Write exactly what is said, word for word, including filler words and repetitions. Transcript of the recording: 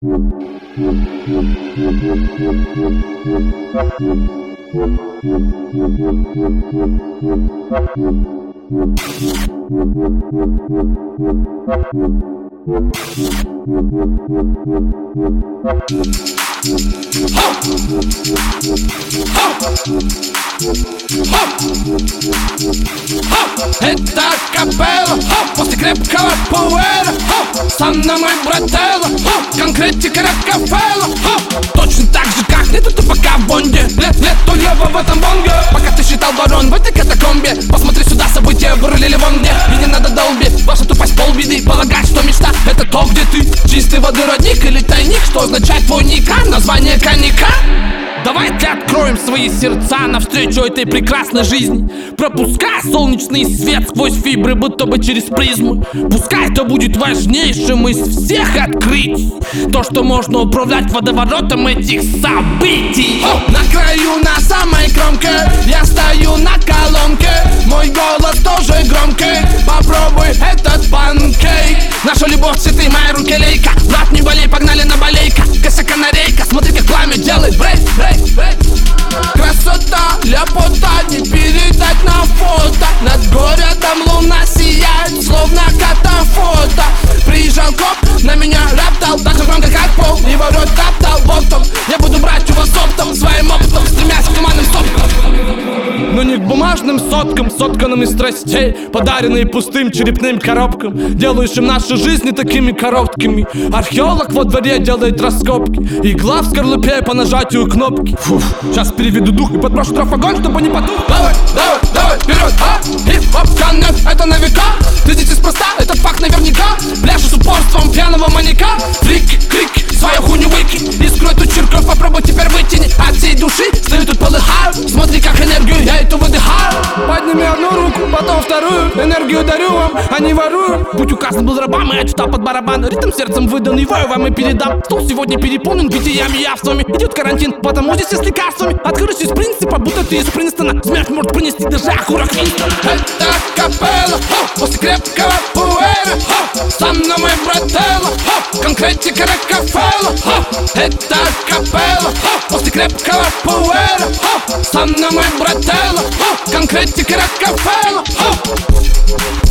Это капелла после крепкого пуэра. Со мной мой брателло, конкретика Рокфеллера. Точно так же, как лето ты пока в Бонде. Лет, лето лево в этом бонге. Пока ты считал ворон в этой катакомбе, посмотри сюда, события бурлили вон где. И не надо долбить, ваша тупость полбеды. Полагать, что мечта это то, где ты чистой воды родник или тайник. Что означает твой ник, название коньяка? Давайте откроем свои сердца навстречу этой прекрасной жизни, пропуская солнечный свет сквозь фибры, будто бы через призму. Пускай это будет важнейшим из всех открытий, то, что можно управлять водоворотом этих событий. О, на краю, на самой кромке я стою на колонке. Мой голос тоже громкий, попробуй этот панкейк. Наша любовь цветы, моей руки лейка. Брат, не болей, погнали на болейка. Кося канарейка, смотри, как пламя делает брейк, брейк, брейк. Красота, ляпота, не передать на фото. Над городом луна сияет, словно катафото. Приезжал коп, на меня раптал, так же громко, как пол. Его рот топтал ботом. Я буду брать у вас оптом, своим опытом, стремясь к командным соткам. Но не к бумажным соткам, сотканным из страстей, подаренные пустым черепным коробкам, делающим наши жизни такими короткими. Археолог во дворе делает раскопки, игла в скорлупе по нажатию кнопки. Фуф, сейчас переведу дух и подброшу трафогон, чтобы не потух. Давай, давай, давай, вперед, а! Хип-хоп, коннект, это на века. Ты здесь неспроста, это факт наверняка. Пляшешь с упорством пьяного маньяка. Фрики, крики, свою хуйню выкинь. Искру эту чирку попробуй теперь вытяни от всей души. Стою тут полыхаю, смотри, как энергию я эту выдыхаю. Подними одну руку, потом вторую. Энергию дарю вам, а не ворую. Путь указан был рабам, и я читал под барабан. Ритм сердцем выданный, вою вам и передам. Стол сегодня переполнен битиями и явствами. Идет карантин, потому здесь с лекарствами. Открылись из принципа, будто ты из Принстона. Смерть может принести даже окурок Винстона. Это капелла, после крепкого пуэра. Со мной мой брателло, конкретика Рокфеллера. Это капелла, после крепкого пуэра. Со мной мой брателло, конкретика Рокфеллера.